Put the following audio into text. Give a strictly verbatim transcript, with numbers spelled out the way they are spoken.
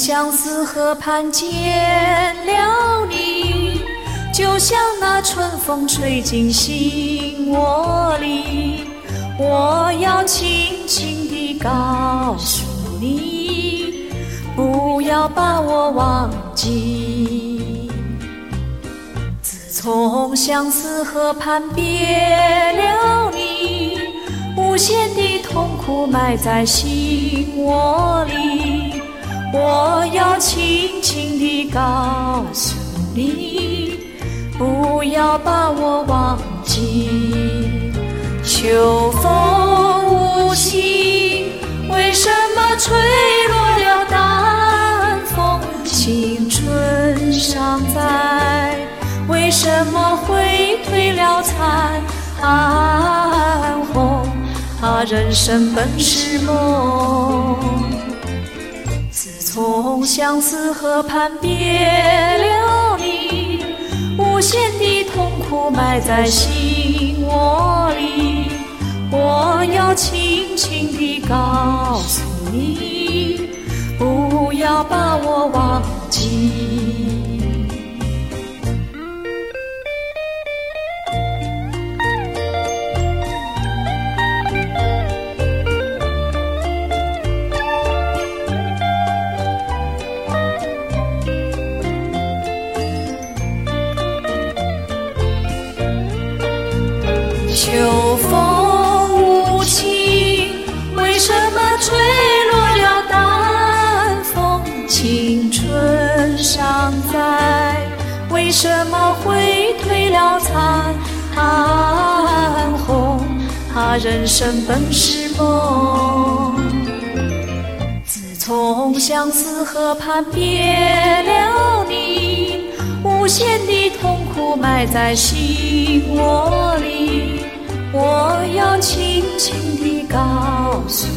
相思河畔见了你，就像那春风吹进心窝里。我要轻轻地告诉你，不要把我忘记。自从相思河畔别了你，无限的痛苦埋在心窝里。我要轻轻地告诉你，不要把我忘记。秋风无情，为什么吹落了淡风？青春尚在，为什么会褪了残红？啊，人生本是梦，自从相思河畔别了你，无限的痛苦埋在心窝里。我要轻轻地告诉你，不要把我忘记。秋风无情，为什么吹落了淡风？青春尚在，为什么会褪了残红？啊，人生本是梦，自从相思河畔别了你，无限的痛苦埋在心窝里。我要轻轻地告诉